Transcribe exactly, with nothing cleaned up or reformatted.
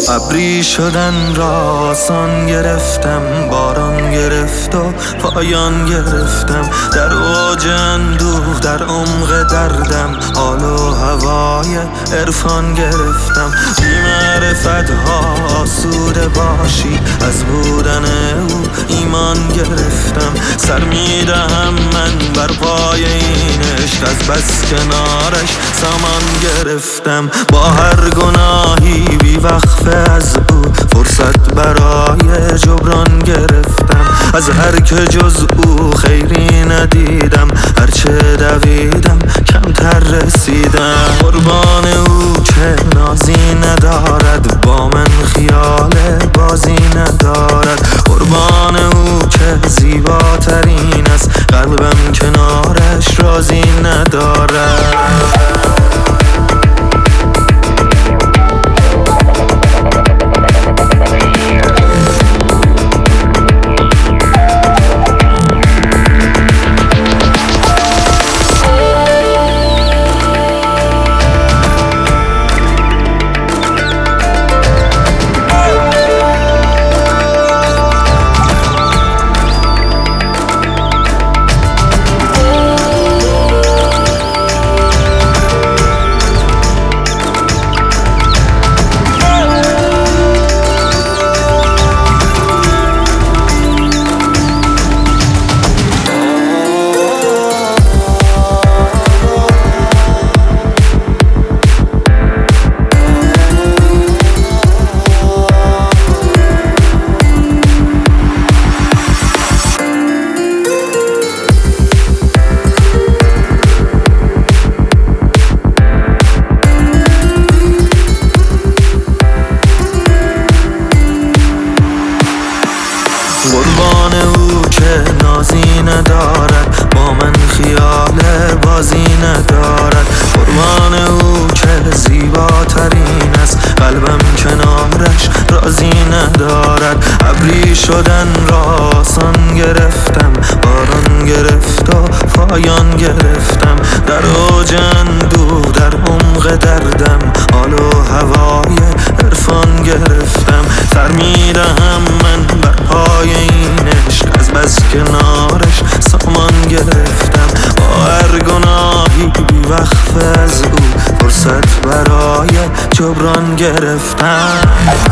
ابری شدن را آسان گرفتم، باران گرفت و پایان گرفتم. در اوج اندوه در عمق دردم، حال و هوای عرفان گرفتم. بی معرفت ها آسوده باشی، از بودن او ایمان گرفتم. سر میدهم من بر پای این عشق، از بس کنارش سامان گرفتم. با هر گناهی بی وقفه از او فرصت برای جبران گرفتم. از هر که جز او خیری ندیدم، هرچه دویدم کمتر رسیدم. قربان او که نازی ندارد، با من خیال بازی ندارد. قربان او که زیباترین است، قلبم کنارش رازی ندارد. قربان او که نازی ندارد، با من خیال بازی ندارد. قربان او که زیباترین است، قلبم کنارش رازی ندارد. ابری شدن را آسان گرفتم، باران گرفت و پایان گرفتم. در اوج اندوه در عمق دردم، حال و هوای عرفان گرفتم. سر میدهم من بر پای این عشق، از بس کنارش سامان گرفتم. با هر گناهی بی وقفه از او فرصت برای جبران گرفتم.